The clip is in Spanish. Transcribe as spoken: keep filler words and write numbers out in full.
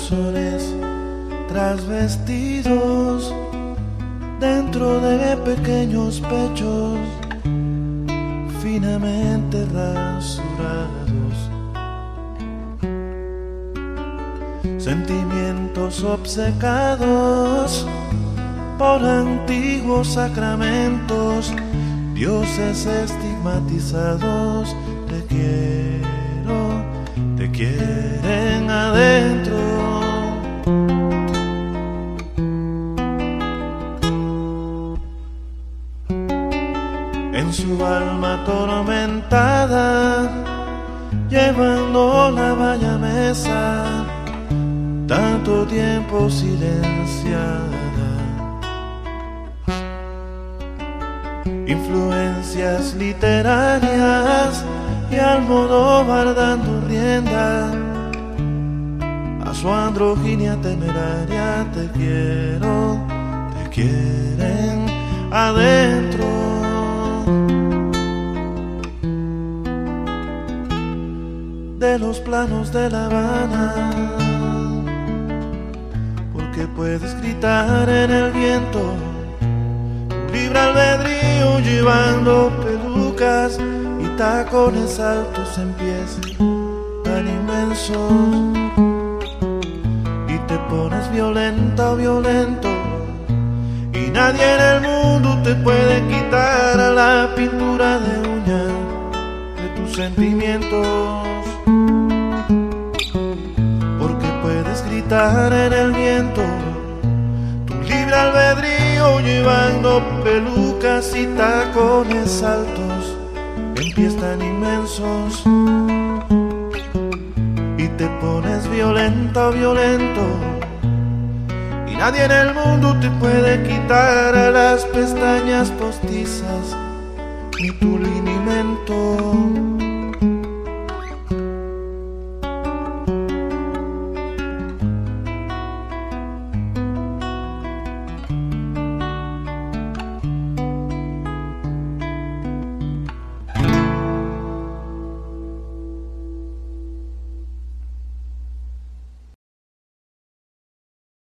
corazones trasvestidos dentro de pequeños pechos finamente rasurados, sentimientos obcecados por antiguos sacramentos, dioses estigmatizados. Te quiero, te quieren adentro. En su alma atormentada, llevando la valla mesa, tanto tiempo silenciada. Influencias literarias y Almodóvar dando rienda a su androginia temeraria. Te quiero, te quieren adentro. De los planos de La Habana, porque puedes gritar en el viento, libre albedrío llevando pelucas y tacones altos en pies tan inmensos, y te pones violenta o violento, y nadie en el mundo te puede quitar a la pintura de uña de tus sentimientos, porque puedes gritar en el viento tu libre albedrío llevando pelucas y tacones altos en pies tan inmensos, y te pones violenta o violento, y nadie en el mundo te puede quitar a las pestañas postizas ni tu linimento.